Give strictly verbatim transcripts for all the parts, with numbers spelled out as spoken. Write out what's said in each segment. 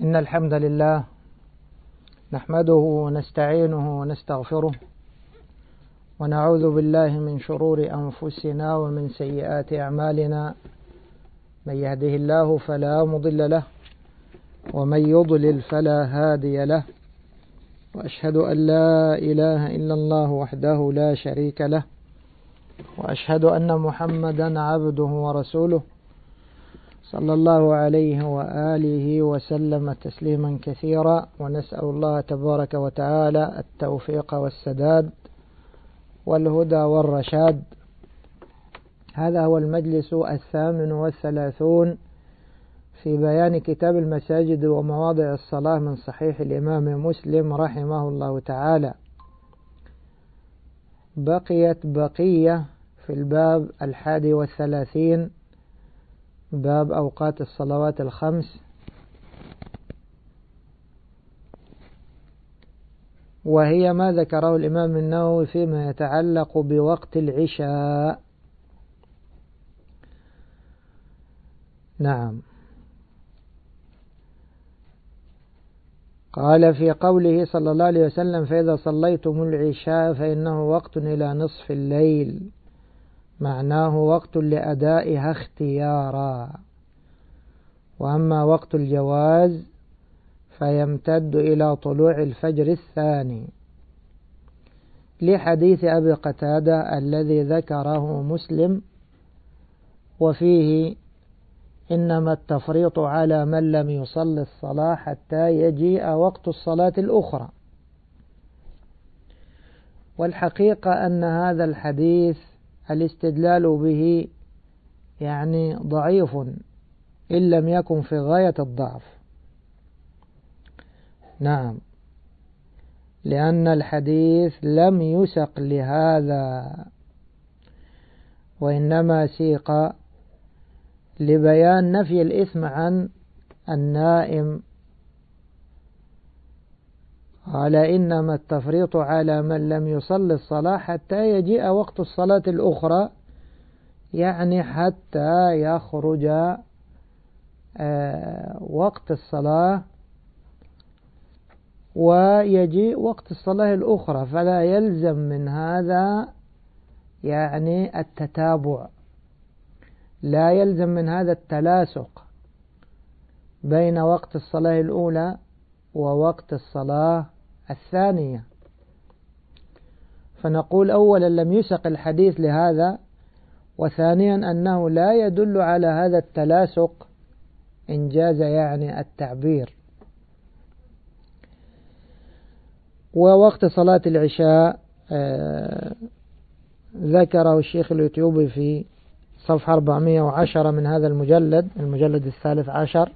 إن الحمد لله نحمده ونستعينه ونستغفره ونعوذ بالله من شرور أنفسنا ومن سيئات أعمالنا. من يهده الله فلا مضل له ومن يضلل فلا هادي له، وأشهد أن لا إله إلا الله وحده لا شريك له، وأشهد أن محمدا عبده ورسوله صلى الله عليه وآله وسلم تسليما كثيرا. ونسأل الله تبارك وتعالى التوفيق والسداد والهدى والرشاد. هذا هو المجلس الثامن والثلاثون في بيان كتاب المساجد ومواضع الصلاة من صحيح الإمام مسلم رحمه الله تعالى. بقيت بقية في الباب الحادي والثلاثين، باب أوقات الصلوات الخمس، وهي ما ذكره الإمام النووي فيما يتعلق بوقت العشاء. نعم، قال في قوله صلى الله عليه وسلم: فإذا صليتم العشاء فإنه وقت إلى نصف الليل، معناه وقت لأدائها اختيارا. وأما وقت الجواز فيمتد إلى طلوع الفجر الثاني، لحديث أبي قتادة الذي ذكره مسلم، وفيه: إنما التفريط على من لم يصل الصلاة حتى يجيء وقت الصلاة الأخرى. والحقيقة أن هذا الحديث الاستدلال به يعني ضعيف إن لم يكن في غاية الضعف. نعم، لأن الحديث لم يسق لهذا، وإنما سيق لبيان نفي الإثم عن النائم. قال: إنما التفريط على من لم يصل الصلاة حتى يجيء وقت الصلاة الأخرى، يعني حتى يخرج وقت الصلاة ويجيء وقت الصلاة الأخرى، فلا يلزم من هذا يعني التتابع، لا يلزم من هذا التلاصق بين وقت الصلاة الأولى ووقت الصلاة الثانية. فنقول: أولا لم يسق الحديث لهذا، وثانيا أنه لا يدل على هذا التلاصق إنجاز يعني التعبير. ووقت صلاة العشاء آه ذكره الشيخ اليوتيوبي في صفحة أربعمائة وعشرة من هذا المجلد المجلد الثالث عشر.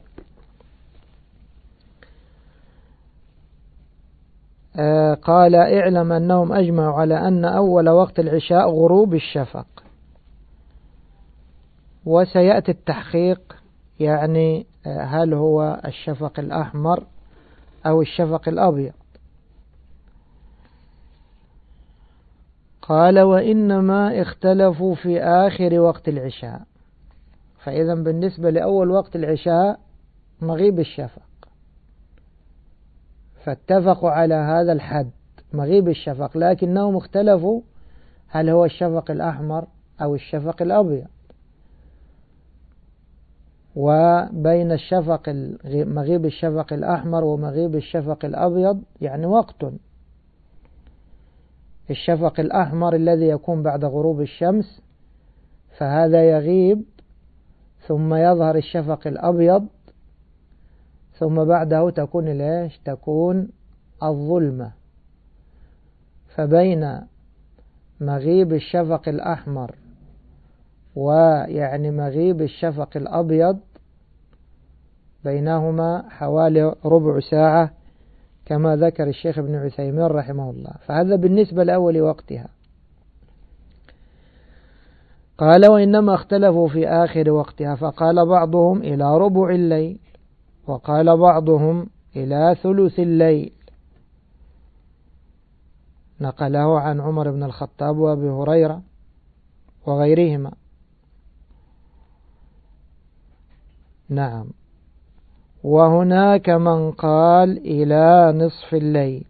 آه قال: اعلم أنهم أجمعوا على أن أول وقت العشاء غروب الشفق. وسيأتي التحقيق، يعني آه هل هو الشفق الأحمر أو الشفق الأبيض. قال: وإنما اختلفوا في آخر وقت العشاء. فإذا بالنسبة لأول وقت العشاء مغيب الشفق، فاتفقوا على هذا الحد مغيب الشفق، لكنهم اختلفوا هل هو الشفق الأحمر أو الشفق الأبيض. وبين الشفق مغيب الشفق الأحمر ومغيب الشفق الأبيض يعني وقت. الشفق الأحمر الذي يكون بعد غروب الشمس، فهذا يغيب ثم يظهر الشفق الأبيض، ثم بعده تكون ليش تكون الظلمة. فبين مغيب الشفق الأحمر ويعني مغيب الشفق الأبيض بينهما حوالي ربع ساعة، كما ذكر الشيخ ابن عثيمين رحمه الله. فهذا بالنسبة لأول وقتها. قال: وإنما اختلفوا في آخر وقتها، فقال بعضهم إلى ربع الليل، وقال بعضهم إلى ثلث الليل. نقله عن عمر بن الخطاب وأبي هريرة وغيرهما. نعم. وهناك من قال إلى نصف الليل،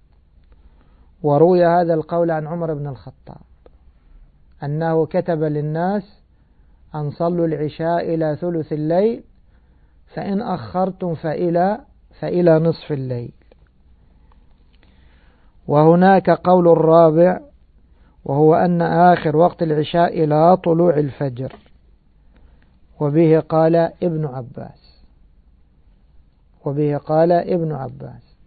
وروي هذا القول عن عمر بن الخطاب أنه كتب للناس أن صلوا العشاء إلى ثلث الليل، فإن أخرتم فإلى فإلى نصف الليل. وهناك قول الرابع، وهو أن آخر وقت العشاء إلى طلوع الفجر، وبه قال ابن عباس وبه قال ابن عباس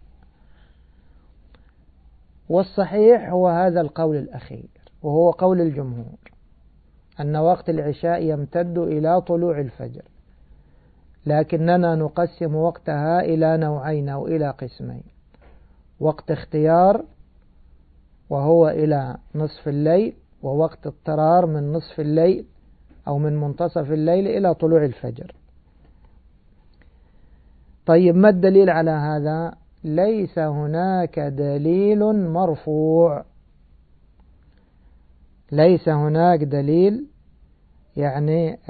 والصحيح هو هذا القول الأخير، وهو قول الجمهور، أن وقت العشاء يمتد إلى طلوع الفجر، لكننا نقسم وقتها إلى نوعين أو إلى قسمين: وقت اختيار وهو إلى نصف الليل، ووقت اضطرار من نصف الليل أو من منتصف الليل إلى طلوع الفجر. طيب، ما الدليل على هذا؟ ليس هناك دليل مرفوع، ليس هناك دليل يعني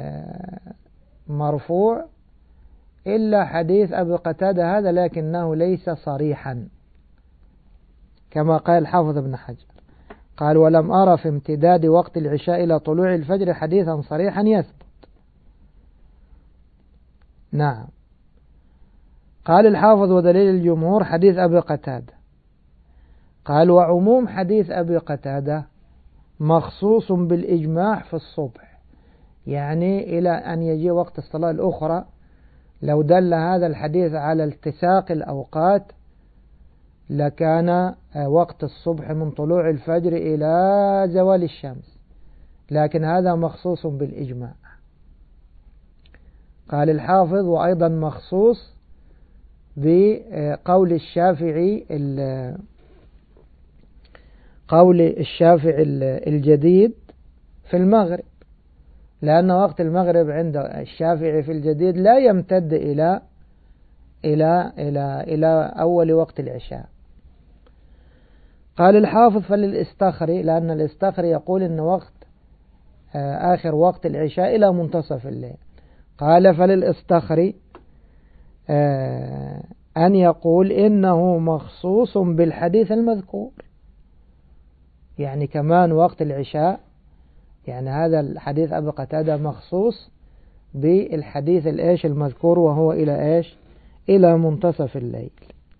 مرفوع إلا حديث أبي قتادة هذا، لكنه ليس صريحا، كما قال الحافظ ابن حجر، قال: ولم أرى في امتداد وقت العشاء إلى طلوع الفجر حديثا صريحا يثبت. نعم. قال الحافظ: ودليل الجمهور حديث أبي قتادة. قال: وعموم حديث أبي قتادة مخصوص بالإجماع في الصبح، يعني إلى أن يجي وقت الصلاة الأخرى. لو دل هذا الحديث على التساق الأوقات لكان وقت الصبح من طلوع الفجر إلى زوال الشمس، لكن هذا مخصوص بالإجماع. قال الحافظ: وأيضا مخصوص بقول الشافعي قول الشافعي الجديد في المغرب، لأن وقت المغرب عند الشافعي في الجديد لا يمتد إلى إلى إلى إلى أول وقت العشاء. قال الحافظ: فللإستخري، لأن الإستخري يقول إن وقت آخر وقت العشاء إلى منتصف الليل. قال: فللإستخري أن يقول إنه مخصوص بالحديث المذكور، يعني كمان وقت العشاء، يعني هذا الحديث أبي قتادة مخصوص بالحديث الإيش المذكور، وهو إلى إيش؟ إلى منتصف الليل.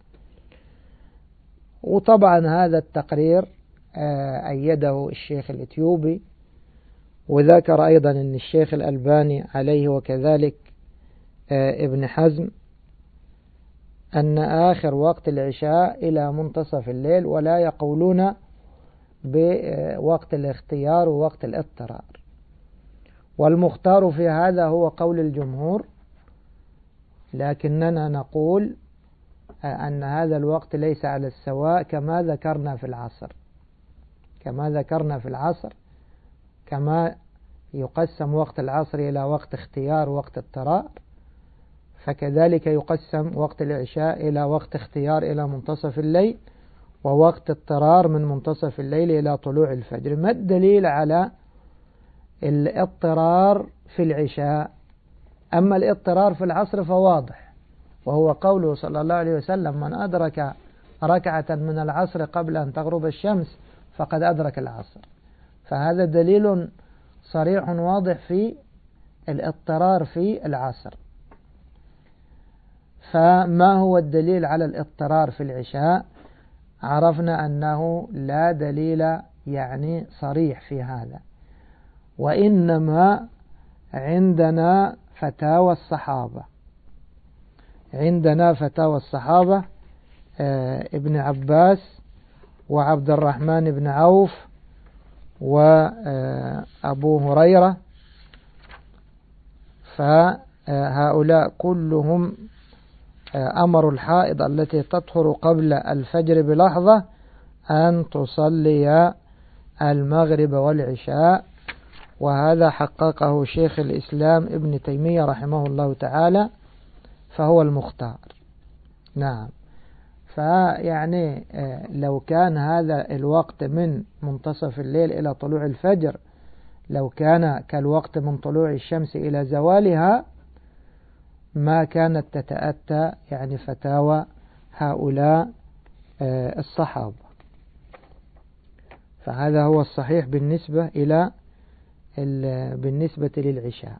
وطبعا هذا التقرير أيده الشيخ الإثيوبي، وذكر أيضا أن الشيخ الألباني عليه وكذلك ابن حزم أن آخر وقت العشاء إلى منتصف الليل، ولا يقولون بوقت الاختيار ووقت الاضطرار. والمختار في هذا هو قول الجمهور، لكننا نقول أن هذا الوقت ليس على السواء، كما ذكرنا في العصر كما ذكرنا في العصر كما يقسم وقت العصر إلى وقت اختيار ووقت اضطرار، فكذلك يقسم وقت العشاء إلى وقت اختيار إلى منتصف الليل، ووقت اضطرار من منتصف الليل إلى طلوع الفجر. ما الدليل على الاضطرار في العشاء؟ أما الاضطرار في العصر فواضح، وهو قوله صلى الله عليه وسلم: من أدرك ركعة من العصر قبل أن تغرب الشمس فقد أدرك العصر. فهذا دليل صريح واضح في الاضطرار في العصر. فما هو الدليل على الاضطرار في العشاء؟ عرفنا أنه لا دليل يعني صريح في هذا، وإنما عندنا فتاوى الصحابة عندنا فتاوى الصحابة ابن عباس وعبد الرحمن بن عوف وأبو هريرة، فهؤلاء كلهم أمروا الحائض التي تطهر قبل الفجر بلحظة أن تصلي المغرب والعشاء، وهذا حققه شيخ الإسلام ابن تيمية رحمه الله تعالى، فهو المختار. نعم. فيعني لو كان هذا الوقت من منتصف الليل إلى طلوع الفجر، لو كان كالوقت من طلوع الشمس إلى زوالها، ما كانت تتأتى يعني فتاوى هؤلاء الصحابة. فهذا هو الصحيح بالنسبة إلى بالنسبة للعشاء.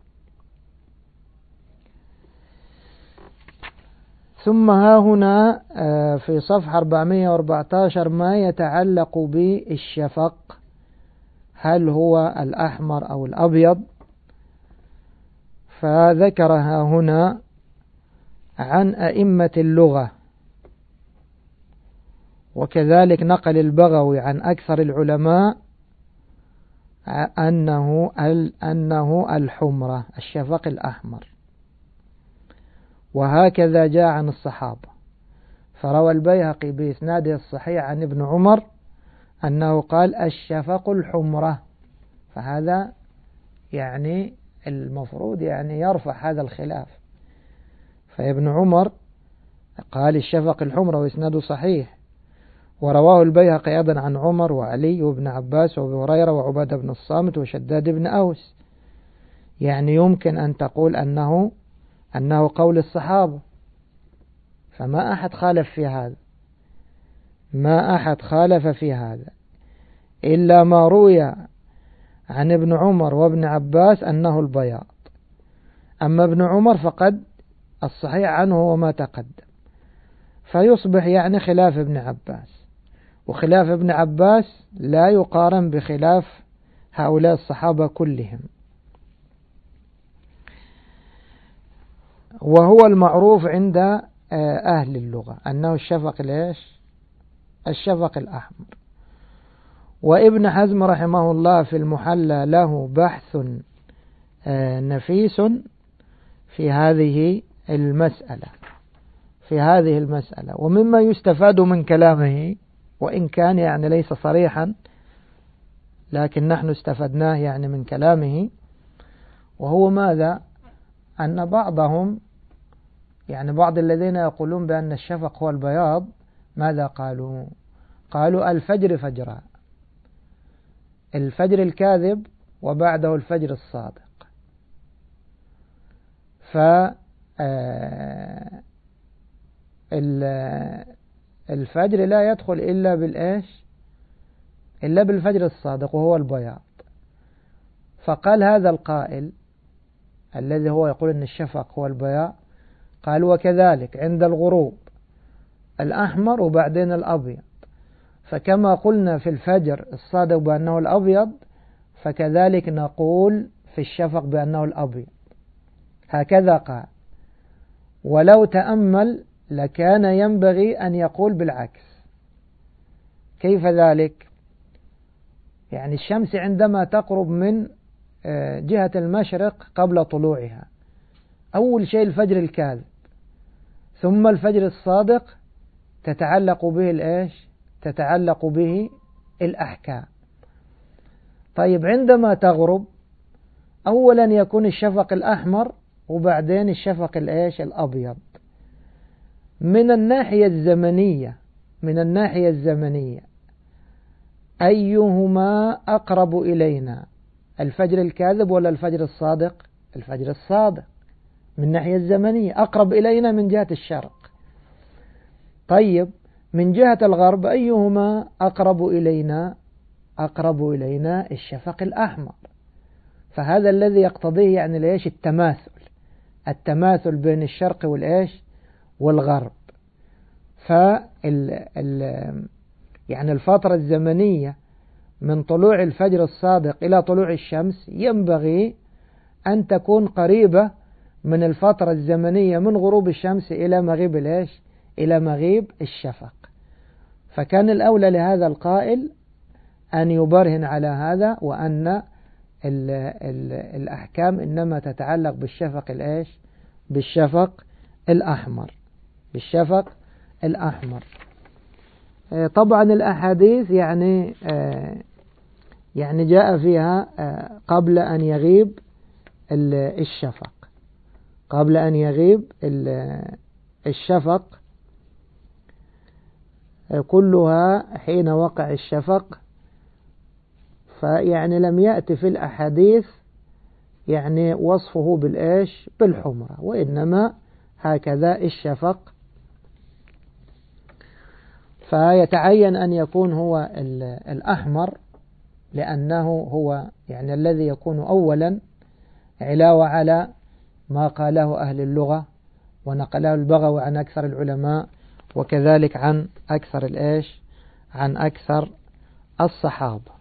ثم ها هنا في صفحة أربعمائة وأربعة عشر ما يتعلق بالشفق، هل هو الأحمر أو الأبيض؟ فذكرها هنا عن أئمة اللغة، وكذلك نقل البغوي عن أكثر العلماء أنه أنه الحمرة، الشفق الأحمر، وهكذا جاء عن الصحابة. فروى البيهقي بإسناده الصحيح عن ابن عمر أنه قال الشفق الحمرة، فهذا يعني المفروض يعني يرفع هذا الخلاف. فابن عمر قال الشفق الحمرة وإسناده صحيح. ورواه البيهقي أيضا عن عمر وعلي وابن عباس وابي هريرة وعبادة بن الصامت وشداد بن أوس. يعني يمكن أن تقول أنه أنه قول الصحابة، فما أحد خالف في هذا، ما أحد خالف في هذا إلا ما روي عن ابن عمر وابن عباس أنه البياض. أما ابن عمر فقد الصحيح عنه وما تقدم، فيصبح يعني خلاف ابن عباس، وخلاف ابن عباس لا يقارن بخلاف هؤلاء الصحابة كلهم. وهو المعروف عند أهل اللغة أنه الشفق ليش؟ الشفق الأحمر. وابن حزم رحمه الله في المحلى له بحث نفيس في هذه المسألة في هذه المسألة ومما يستفاد من كلامه، وإن كان يعني ليس صريحا لكن نحن استفدناه يعني من كلامه، وهو ماذا؟ أن بعضهم يعني بعض الذين يقولون بأن الشفق هو البياض ماذا قالوا؟ قالوا الفجر فجران، الفجر الكاذب وبعده الفجر الصادق. ف الفجر لا يدخل إلا بالإيش؟ إلا بالفجر الصادق وهو البياض. فقال هذا القائل الذي هو يقول أن الشفق هو البياض، قال وكذلك عند الغروب الأحمر وبعدين الأبيض، فكما قلنا في الفجر الصادق بأنه الأبيض فكذلك نقول في الشفق بأنه الأبيض. هكذا قال. ولو تأمل لكان ينبغي أن يقول بالعكس. كيف ذلك؟ يعني الشمس عندما تقرب من جهة المشرق قبل طلوعها، أول شيء الفجر الكاذب، ثم الفجر الصادق تتعلق به الإيش؟ تتعلق به الأحكام. طيب عندما تغرب أولا يكون الشفق الأحمر وبعدين الشفق الإيش؟ الأبيض. من الناحية الزمنية من الناحية الزمنية أيهما أقرب إلينا، الفجر الكاذب ولا الفجر الصادق؟ الفجر الصادق من الناحية الزمنية أقرب إلينا من جهة الشرق. طيب من جهة الغرب أيهما أقرب إلينا؟ أقرب إلينا الشفق الأحمر. فهذا الذي يقتضيه يعني ليش؟ التماثل التماثل بين الشرق والإيش؟ والغرب. فال يعني الفترة الزمنية من طلوع الفجر الصادق إلى طلوع الشمس ينبغي أن تكون قريبة من الفترة الزمنية من غروب الشمس إلى مغيب الإيش؟ إلى مغيب الشفق. فكان الأولى لهذا القائل أن يبرهن على هذا، وأن ال ال الأحكام إنما تتعلق بالشفق الإيش؟ بالشفق الأحمر بالشفق الأحمر. طبعا الأحاديث يعني يعني جاء فيها قبل أن يغيب الشفق قبل أن يغيب الشفق كلها حين وقع الشفق. فيعني لم يأتي في الأحاديث يعني وصفه بالإيش بالحمرة، وإنما هكذا الشفق. فيتعين أن يكون هو الأحمر، لأنه هو يعني الذي يكون أولا، علاوة على ما قاله أهل اللغة ونقله البغوي عن أكثر العلماء، وكذلك عن أكثر الإيش عن أكثر الصحابة.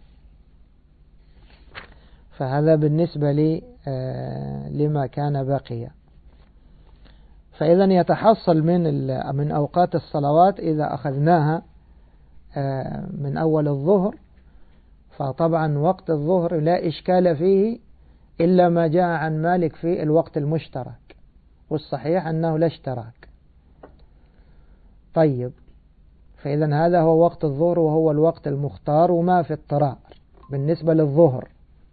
فهذا بالنسبة لي لما كان باقيا. فإذا يتحصل من من أوقات الصلوات إذا أخذناها من أول الظهر، فطبعا وقت الظهر لا إشكال فيه إلا ما جاء عن مالك في الوقت المشترك، والصحيح أنه لا اشتراك. طيب، فإذا هذا هو وقت الظهر وهو الوقت المختار وما في اضطرار بالنسبة للظهر.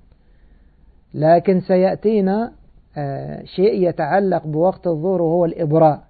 لكن سيأتينا شيء يتعلق بوقت الظهر وهو الإبراد.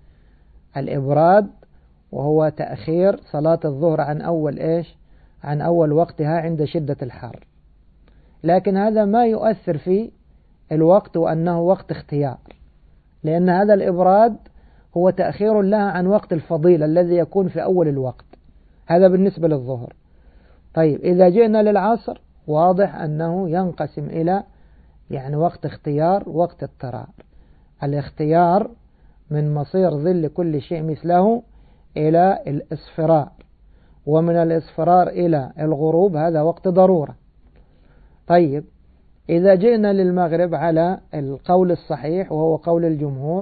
الإبراد وهو تأخير صلاة الظهر عن أول إيش عن أول وقتها عند شدة الحر. لكن هذا ما يؤثر في الوقت وأنه وقت اختيار، لأن هذا الإبراد هو تأخير لها عن وقت الفضيلة الذي يكون في أول الوقت. هذا بالنسبة للظهر. طيب، إذا جئنا للعصر واضح أنه ينقسم إلى يعني وقت اختيار وقت اضطرار. الاختيار من مصير ظل كل شيء مثله إلى الإصفرار، ومن الإصفرار إلى الغروب هذا وقت ضرورة. طيب، إذا جئنا للمغرب على القول الصحيح وهو قول الجمهور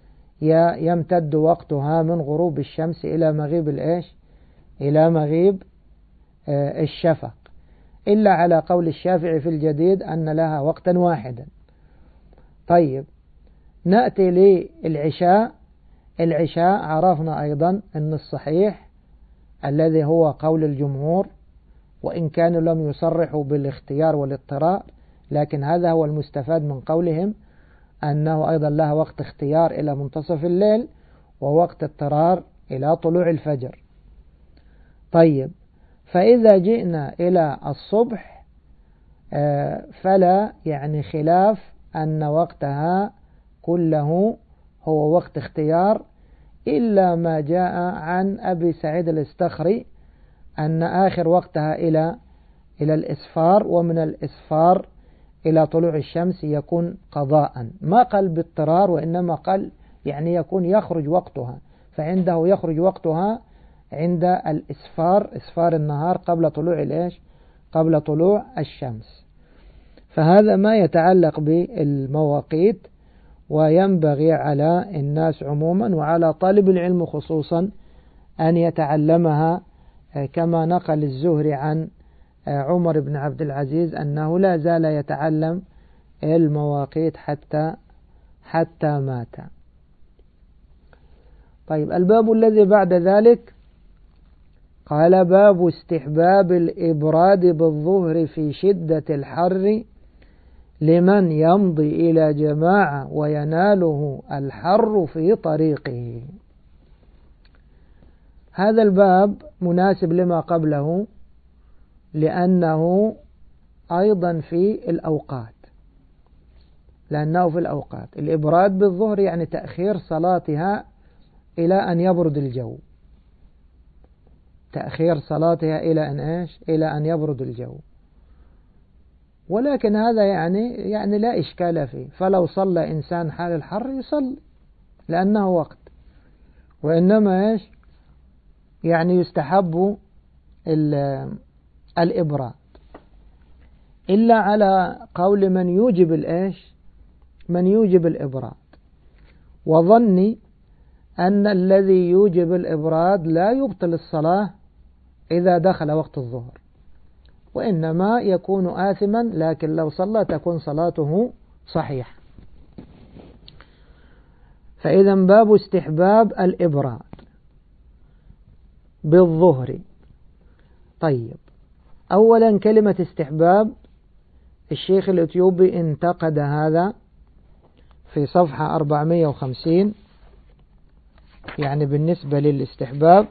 يمتد وقتها من غروب الشمس إلى مغيب الإيش إلى مغيب الشفق، إلا على قول الشافعي في الجديد أن لها وقتا واحدا. طيب، نأتي للعشاء. العشاء عرفنا أيضا أن الصحيح الذي هو قول الجمهور، وإن كانوا لم يصرحوا بالاختيار والاضطرار، لكن هذا هو المستفاد من قولهم أنه أيضا لها وقت اختيار إلى منتصف الليل ووقت اضطرار إلى طلوع الفجر. طيب، فإذا جئنا إلى الصبح فلا يعني خلاف أن وقتها كله هو وقت اختيار، إلا ما جاء عن أبي سعيد الاستخري أن آخر وقتها إلى إلى الإسفار، ومن الإسفار إلى طلوع الشمس يكون قضاء. ما قال باضطرار، وإنما قال يعني يكون يخرج وقتها، فعنده يخرج وقتها عند الإسفار، إسفار النهار قبل طلوع الإيش قبل طلوع الشمس. فهذا ما يتعلق بالمواقيت، وينبغي على الناس عموما وعلى طالب العلم خصوصا أن يتعلمها، كما نقل الزهري عن عمر بن عبد العزيز أنه لا زال يتعلم المواقيت حتى حتى مات. طيب، الباب الذي بعد ذلك قال: باب استحباب الإبراد بالظهر في شدة الحر لمن يمضي إلى جماعة ويناله الحر في طريقه. هذا الباب مناسب لما قبله، لأنه أيضا في الأوقات لأنه في الأوقات الإبراد بالظهر يعني تأخير صلاتها إلى أن يبرد الجو، تأخير صلاتها إلى أن إيش إلى أن يبرد الجو. ولكن هذا يعني يعني لا إشكال فيه، فلو صلى إنسان حال الحر يصلي لأنه وقت، وإنما إيش يعني يستحب الإبراد، إلا على قول من يوجب الإيش من يوجب الإبراد، وظني أن الذي يوجب الإبراد لا يبطل الصلاة إذا دخل وقت الظهر، وإنما يكون آثما، لكن لو صلى تكون صلاته صحيحة. فإذا باب استحباب الإبراد بالظهر. طيب، أولا كلمة استحباب الشيخ الإثيوبي انتقد هذا في صفحة أربعمائة وخمسين، يعني بالنسبة للاستحباب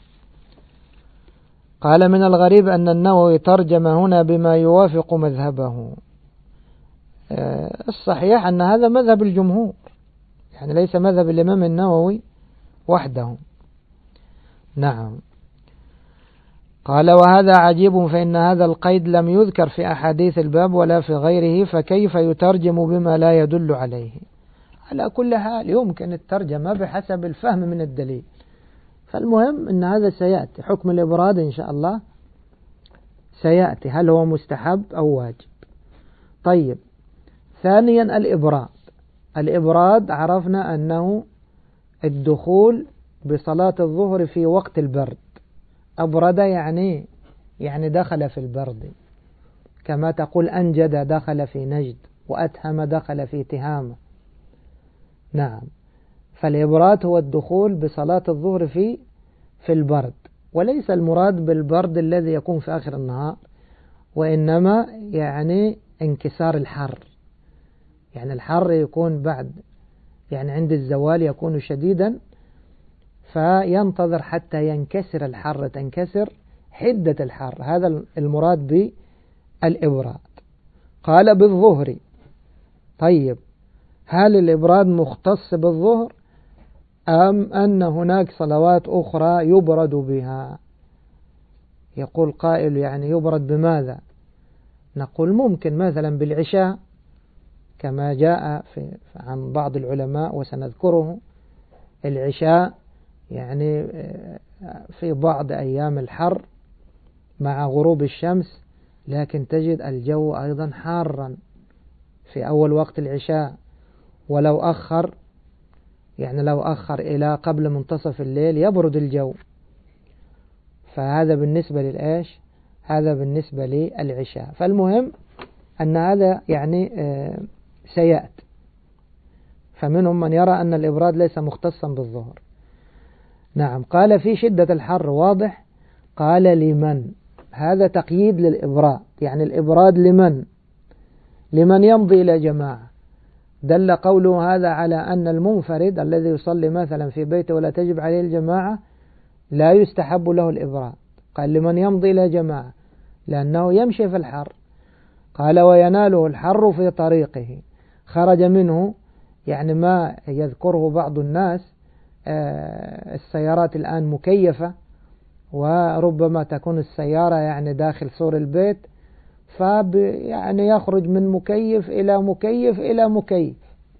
قال: من الغريب أن النووي ترجم هنا بما يوافق مذهبه. الصحيح أن هذا مذهب الجمهور، يعني ليس مذهب الإمام النووي وحده. نعم. قال وهذا عجيب فإن هذا القيد لم يذكر في أحاديث الباب ولا في غيره، فكيف يترجم بما لا يدل عليه؟ على كل حال يمكن الترجمة بحسب الفهم من الدليل، فالمهم أن هذا سيأتي حكم الإبراد إن شاء الله سيأتي، هل هو مستحب أو واجب. طيب، ثانيا الإبراد. الإبراد عرفنا أنه الدخول بصلاة الظهر في وقت البرد. أبرد يعني يعني دخل في البرد، كما تقول أنجد دخل في نجد، وأتهم دخل في تهامة. نعم. فالإبراد هو الدخول بصلاة الظهر في في البرد، وليس المراد بالبرد الذي يكون في آخر النهار، وإنما يعني انكسار الحر، يعني الحر يكون بعد، يعني عند الزوال يكون شديدا، فينتظر حتى ينكسر الحر، تنكسر حدة الحر، هذا المراد بالإبراد. قال بالظهر. طيب، هل الإبراد مختص بالظهر أم أن هناك صلوات أخرى يبرد بها؟ يقول قائل يعني يبرد بماذا؟ نقول ممكن مثلا بالعشاء، كما جاء في عن بعض العلماء وسنذكره. العشاء يعني في بعض أيام الحر مع غروب الشمس، لكن تجد الجو أيضا حارا في أول وقت العشاء، ولو أخر يعني لو أخر إلى قبل منتصف الليل يبرد الجو. فهذا بالنسبة للإيش؟ هذا بالنسبة للعشاء. فالمهم أن هذا يعني سيأتي. فمنهم من يرى أن الإبراد ليس مختصا بالظهر. نعم. قال في شدة الحر واضح. قال لمن؟ هذا تقييد للإبراد، يعني الإبراد لمن؟ لمن يمضي إلى جماعة. دل قوله هذا على أن المنفرد الذي يصلي مثلا في بيته ولا تجب عليه الجماعة لا يستحب له الإبراد. قال لمن يمضي إلى جماعة لأنه يمشي في الحر. قال ويناله الحر في طريقه، خرج منه يعني ما يذكره بعض الناس، السيارات الآن مكيفة، وربما تكون السيارة يعني داخل سور البيت، فب يعني يخرج من مكيف إلى مكيف إلى مكيف،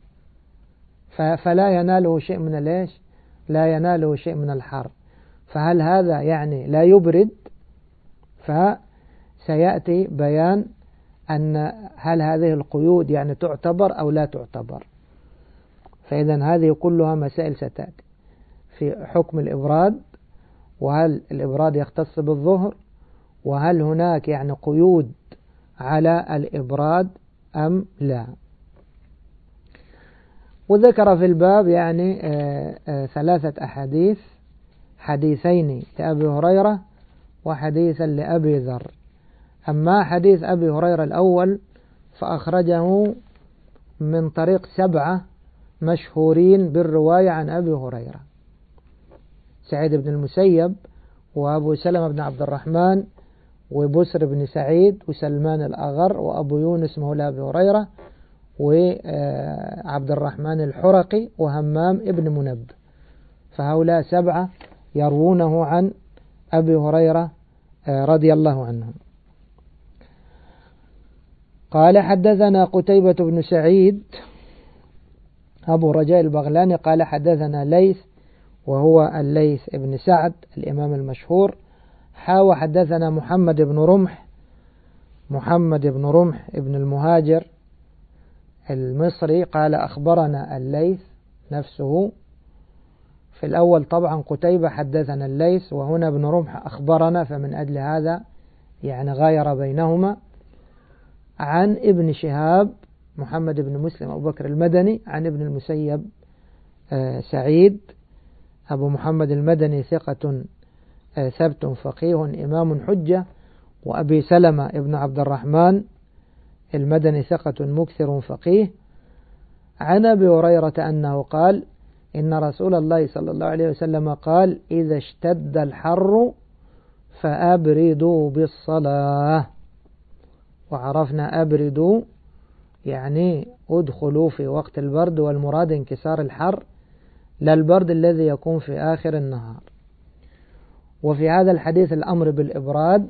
فلا يناله شيء من الإيش؟ لا يناله شيء من الحر. فهل هذا يعني لا يبرد؟ فسيأتي بيان أن هل هذه القيود يعني تعتبر أو لا تعتبر. فإذا هذه كلها مسائل ستأتي في حكم الإبراد، وهل الإبراد يختص بالظهر، وهل هناك يعني قيود على الإبراد أم لا. وذكر في الباب يعني آآ آآ ثلاثة أحاديث، حديثين لأبي هريرة وحديثا لأبي ذر. أما حديث أبي هريرة الأول فأخرجه من طريق سبعة مشهورين بالرواية عن أبي هريرة: سعيد بن المسيب، وأبو سلمة بن عبد الرحمن، وبسر بن سعيد، وسلمان الأغر، وأبو يونس مولى أبي هريرة، وعبد الرحمن الحرقي، وهمام ابن منبه. فهؤلاء سبعة يروونه عن أبي هريرة رضي الله عنه. قال حدثنا قتيبة بن سعيد أبو رجاء البغلاني قال حدثنا ليث وهو الليث ابن سعد الإمام المشهور حاوى حدثنا محمد بن رمح محمد بن رمح ابن المهاجر المصري قال أخبرنا الليث نفسه. في الأول طبعا قتيبة حدثنا الليث، وهنا ابن رمح أخبرنا، فمن أجل هذا يعني غاير بينهما. عن ابن شهاب محمد بن مسلم أبو بكر المدني عن ابن المسيب سعيد أبو محمد المدني ثقة ثبت فقيه إمام حجة، وأبي سلمة ابن عبد الرحمن المدني ثقة مكثر فقيه. عن أبي هريرة أنه قال إن رسول الله صلى الله عليه وسلم قال إذا اشتد الحر فأبردوا بالصلاة. وعرفنا أبردوا يعني ادخلوا في وقت البرد، والمراد انكسار الحر لا البرد الذي يكون في آخر النهار. وفي هذا الحديث الأمر بالإبراد،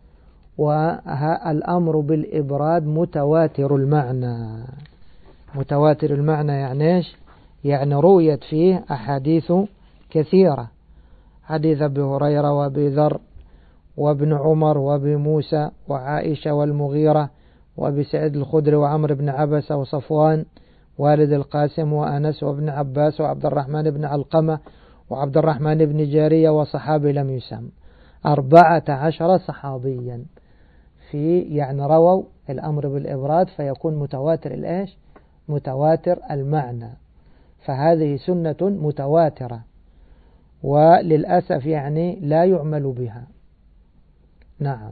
والأمر بالإبراد متواتر المعنى. متواتر المعنى يعني إيش؟ يعني رويت فيه أحاديث كثيرة، حديث أبي هريرة وأبي ذر وابن عمر وأبي موسى وعائشة والمغيرة وأبي سعيد الخدري وعمر بن عبسة وصفوان والد القاسم وأنس وابن عباس وعبد الرحمن بن علقمة وعبد الرحمن بن جارية وصحابي لم يسم، أربعة عشر صحابيا في يعني رووا الأمر بالإبراد، فيكون متواتر الإيش؟ متواتر المعنى. فهذه سنة متواترة، وللأسف يعني لا يعمل بها. نعم.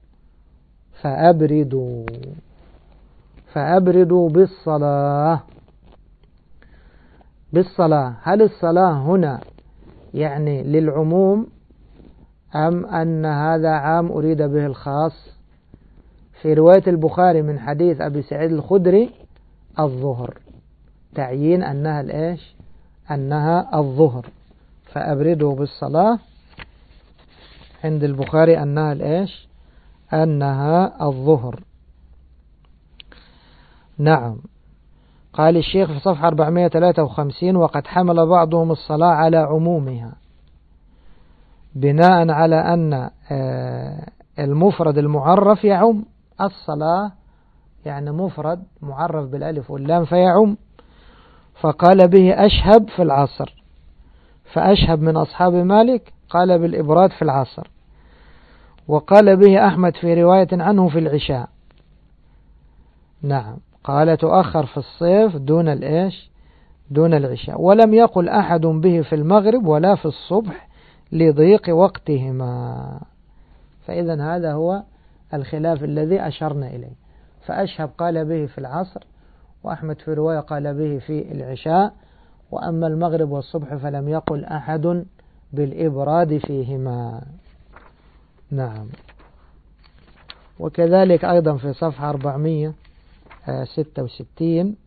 فأبردوا فأبردوا بالصلاة. بالصلاة، هل الصلاة هنا يعني للعموم أم أن هذا عام أريد به الخاص؟ في رواية البخاري من حديث أبي سعيد الخدري الظهر، تعيين أنها الإيش؟ أنها الظهر. فأبردوا بالصلاة عند البخاري أنها الإيش؟ أنها الظهر. نعم. قال الشيخ في صفحة أربعمائة وثلاثة وخمسين: وقد حمل بعضهم الصلاة على عمومها بناء على أن المفرد المعرف يعم الصلاة، يعني مفرد معرف بالألف واللام فيعم. فقال به أشهب في العصر، فأشهب من أصحاب مالك قال بالإبراد في العصر. وقال به أحمد في رواية عنه في العشاء. نعم. قال تؤخر في الصيف دون الإيش؟ دون العشاء. ولم يقل أحد به في المغرب ولا في الصبح لضيق وقتهما. فإذا هذا هو الخلاف الذي أشرنا إليه. فأشهب قال به في العصر، وأحمد في رواية قال به في العشاء، وأما المغرب والصبح فلم يقل أحد بالإبراد فيهما. نعم. وكذلك أيضا في صفحة أربعمائة وستة وستين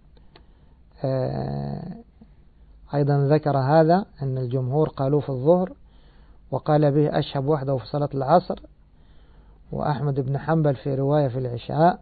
أيضا ذكر هذا أن الجمهور قالوا في الظهر، وقال به أشهب وحده في صلاة العصر، وأحمد بن حنبل في رواية في العشاء،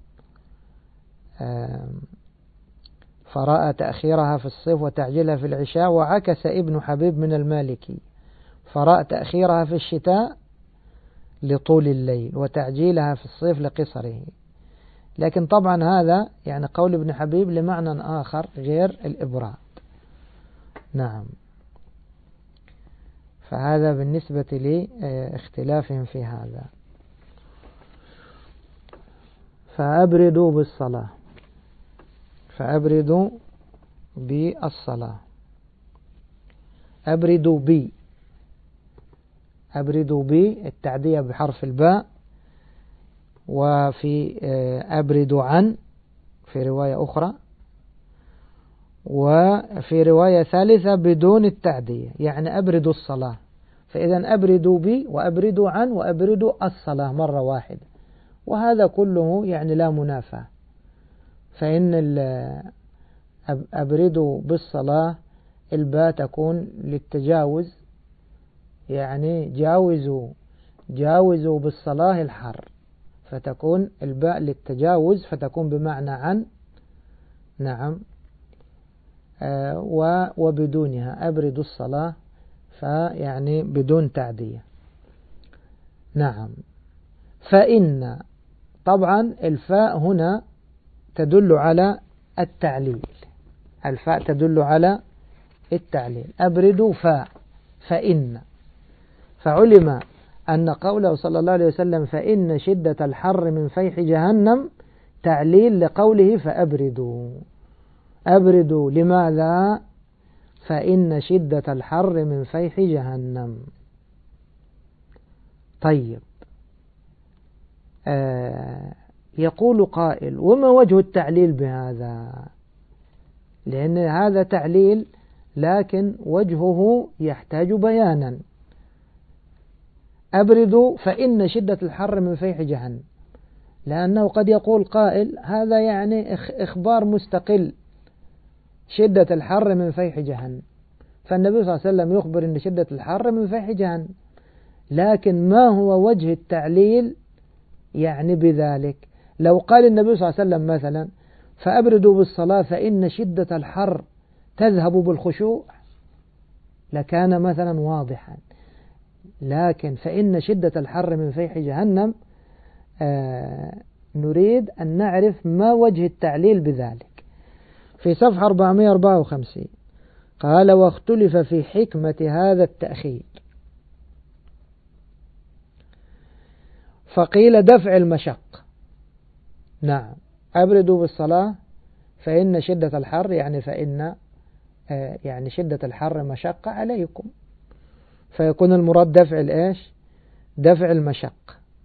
فرأى تأخيرها في الصيف وتعجيلها في العشاء. وعكس ابن حبيب من المالكي فرأى تأخيرها في الشتاء لطول الليل وتعجيلها في الصيف لقصره. لكن طبعا هذا يعني قول ابن حبيب لمعنى آخر غير الإبراد. نعم. فهذا بالنسبة لاختلافهم في هذا. فأبردوا بالصلاة. فأبردوا بالصلاة. أبردوا بي. أبردوا بي التعدية بحرف الباء. وفي أبردوا عن في رواية أخرى، وفي رواية ثالثة بدون التعدية، يعني أبردوا الصلاة. فإذا أبردوا بي وأبردوا عن وأبردوا الصلاة مرة واحدة، وهذا كله يعني لا منافاة. فإن أبردوا بالصلاة الباء تكون للتجاوز، يعني جاوزوا جاوزوا بالصلاة الحر، فتكون الباء للتجاوز فتكون بمعنى عن. نعم. آه وبدونها أبردوا الصلاة، فيعني بدون تعدية. نعم. فإن طبعا الفاء هنا تدل على التعليل. الفاء تدل على التعليل. أبردوا فاء فإن، فعلم أن قوله صلى الله عليه وسلم فإن شدة الحر من فيح جهنم تعليل لقوله فأبردوا. أبردوا لماذا؟ فإن شدة الحر من فيح جهنم. طيب. آه يقول قائل: وما وجه التعليل بهذا؟ لأن هذا تعليل لكن وجهه يحتاج بيانا. أبردوا فإن شدة الحر من فيح جهنم، لأنه قد يقول قائل هذا يعني إخبار مستقل، شدة الحر من فيح جهنم، فالنبي صلى الله عليه وسلم يخبر أن شدة الحر من فيح جهنم، لكن ما هو وجه التعليل يعني بذلك؟ لو قال النبي صلى الله عليه وسلم مثلا فأبردوا بالصلاة فإن شدة الحر تذهب بالخشوع لكان مثلا واضحا، لكن فإن شدة الحر من فيح جهنم آه نريد أن نعرف ما وجه التعليل بذلك. في صفحة أربعمائة وأربعة وخمسين قال واختلف في حكمة هذا التأخير، فقيل دفع المشق، نعم أبردوا بالصلاة فإن شدة الحر يعني فإن آه يعني شدة الحر مشقة عليكم، فيكون المراد دفع الإيش؟ دفع المشق،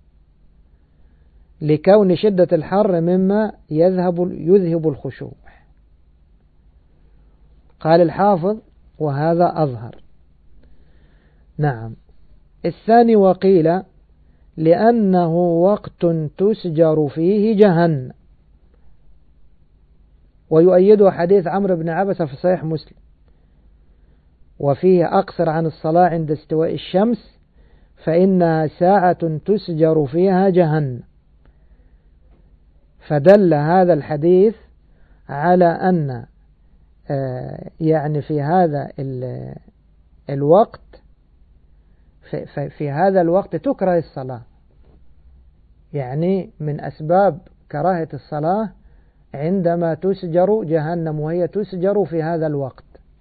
لكون شدة الحر مما يذهب يذهب الخشوع. قال الحافظ وهذا أظهر. نعم. الثاني وقيل لأنه وقت تسجر فيه جهنم، ويؤيده حديث عمرو بن عبسة في صحيح مسلم وفيه أقصر عن الصلاة عند استواء الشمس فإنها ساعة تسجر فيها جهنم، فدل هذا الحديث على أن يعني في هذا الوقت في, في هذا الوقت تكره الصلاة، يعني من أسباب كراهة الصلاة عندما تسجر جهنم وهي تسجر في هذا الوقت.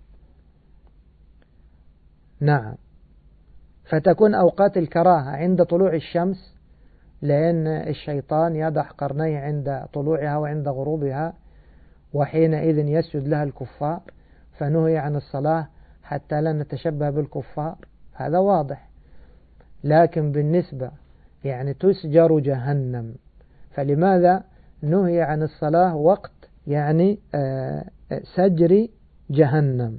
نعم. فتكون أوقات الكراهة عند طلوع الشمس، لأن الشيطان يضع قرنيه عند طلوعها وعند غروبها، وحينئذ يسجد لها الكفار، فنهي عن الصلاة حتى لا نتشبه بالكفار، هذا واضح. لكن بالنسبة يعني تسجر جهنم، فلماذا نهي عن الصلاة وقت يعني سجر جهنم؟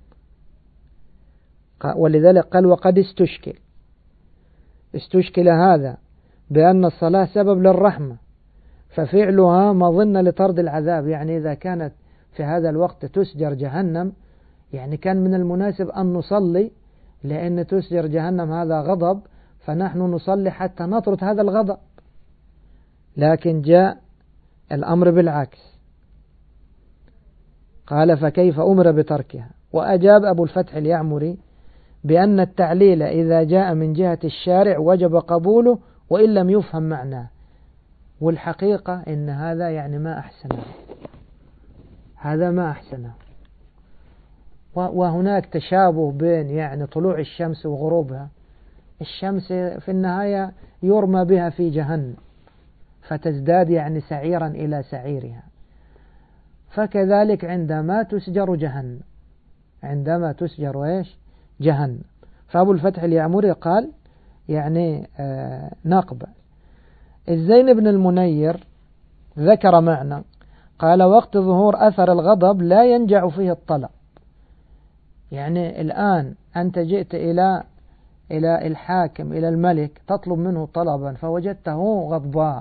ولذلك قال وقد استشكل استشكل هذا بأن الصلاة سبب للرحمة، ففعلها مظنة لطرد العذاب، يعني إذا كانت في هذا الوقت تسجر جهنم يعني كان من المناسب أن نصلي، لأن تسجر جهنم هذا غضب، فنحن نصلي حتى نطرد هذا الغضب، لكن جاء الأمر بالعكس. قال فكيف أمر بتركها؟ وأجاب أبو الفتح اليعمري بأن التعليل إذا جاء من جهة الشارع وجب قبوله وإن لم يفهم معناه، والحقيقة إن هذا يعني ما أحسنه، هذا ما أحسنه. وهناك تشابه بين يعني طلوع الشمس وغروبها، الشمس في النهاية يرمى بها في جهنم فتزداد يعني سعيرا إلى سعيرها، فكذلك عندما تسجر جهنم، عندما تسجر إيش؟ جهنم. فأبو الفتح اليعمري قال يعني آه نقبل. الزين بن المنير ذكر معنى، قال وقت ظهور أثر الغضب لا ينجع فيه الطلب، يعني الآن أنت جئت إلى إلى الحاكم إلى الملك تطلب منه طلبا فوجدته غضبان،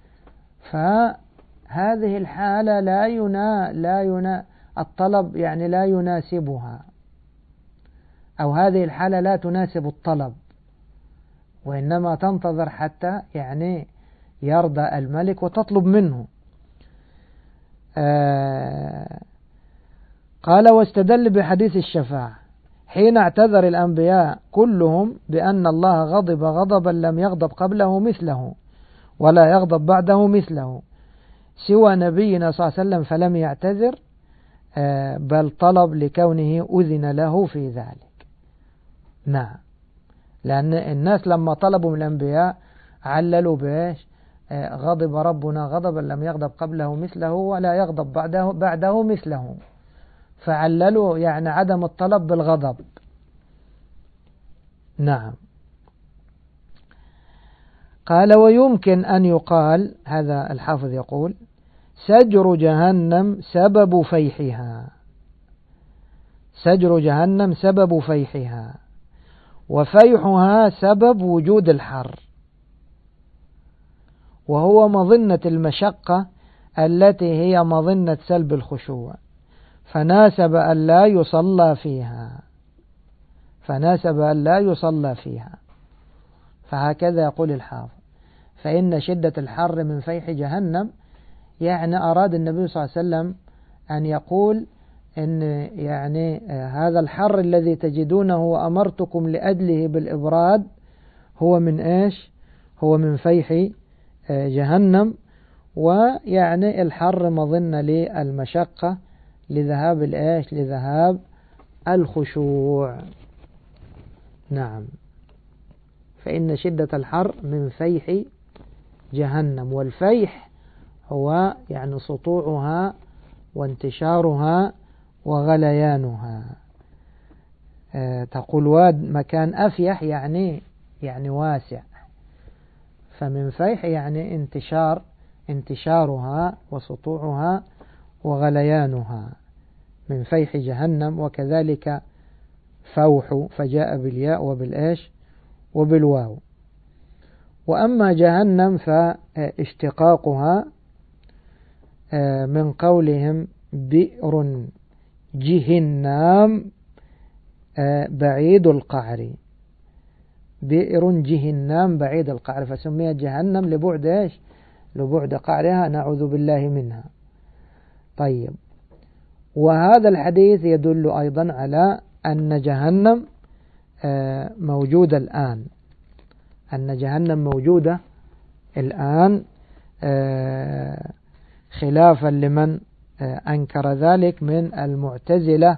فهذه الحالة لا ينا لا ينا الطلب يعني لا يناسبها، أو هذه الحالة لا تناسب الطلب، وإنما تنتظر حتى يعني يرضى الملك وتطلب منه. آه قال واستدل بحديث الشفاعة حين اعتذر الأنبياء كلهم بأن الله غضب غضبا لم يغضب قبله مثله ولا يغضب بعده مثله، سوى نبينا صلى الله عليه وسلم فلم يعتذر آه بل طلب لكونه أذن له في ذلك. نعم، لأن الناس لما طلبوا من الأنبياء عللوا بإيش؟ آه غضب ربنا غضبا لم يغضب قبله مثله ولا يغضب بعده بعده مثله، فعللوا يعني عدم الطلب بالغضب. نعم. قال ويمكن أن يقال، هذا الحافظ يقول سجر جهنم سبب فيحها، سجر جهنم سبب فيحها، وفيحها سبب وجود الحر، وهو مظنة المشقة التي هي مظنة سلب الخشوع، فناسب أن لا يصلى فيها فناسب أن لا يصلى فيها فهكذا يقول الحافظ. فإن شدة الحر من فيح جهنم، يعني أراد النبي صلى الله عليه وسلم أن يقول إن يعني هذا الحر الذي تجدونه وأمرتكم لأجله بالإبراد هو من إيش؟ هو من فيح جهنم. ويعني الحر مظنة للمشقة لذهاب الإيش؟ لذهاب الخشوع. نعم. فإن شدة الحر من فيح جهنم، والفيح هو يعني سطوعها وانتشارها وغليانها. أه تقول واد مكان أفيح يعني يعني واسع، فمن فيح يعني انتشار انتشارها وسطوعها وغليانها من فيح جهنم. وكذلك فوح فجاء بالياء وبالإيش وبالواو. وأما جهنم فاشتقاقها من قولهم بئر جهنم بعيد القعر، بئر جهنم بعيد القعر، فسميت جهنم لبعد إيش؟ لبعد قعرها، نعوذ بالله منها. طيب، وهذا الحديث يدل أيضا على أن جهنم موجودة الآن، أن جهنم موجودة الآن، خلافا لمن أنكر ذلك من المعتزلة،